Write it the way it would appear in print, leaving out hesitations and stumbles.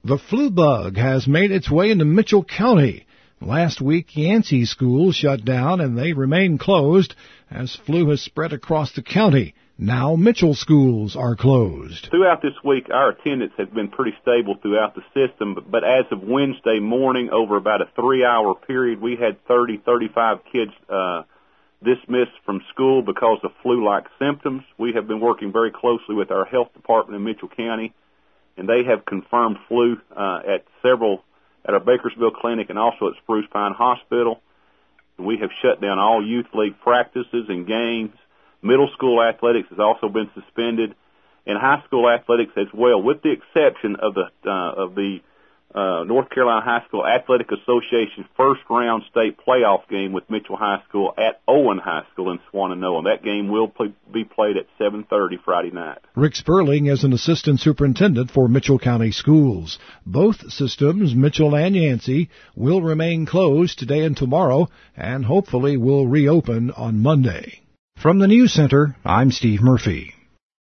The flu bug has made its way into Mitchell County. Last week, Yancey schools shut down and they remain closed as flu has spread across the county. Now Mitchell schools are closed. Throughout this week, our attendance has been pretty stable throughout the system, but as of Wednesday morning, over about a 3-hour period, we had 35 kids dismissed from school because of flu-like symptoms. We have been working very closely with our health department in Mitchell County, and they have confirmed flu at our Bakersville Clinic and also at Spruce Pine Hospital. We have shut down all youth league practices and games. Middle school athletics has also been suspended, and high school athletics as well, with the exception of the North Carolina High School Athletic Association first-round state playoff game with Mitchell High School at Owen High School in Swannanoa. That game will be played at 7:30 Friday night. Rick Sperling is an assistant superintendent for Mitchell County Schools. Both systems, Mitchell and Yancey, will remain closed today and tomorrow, and hopefully will reopen on Monday. From the News Center, I'm Steve Murphy.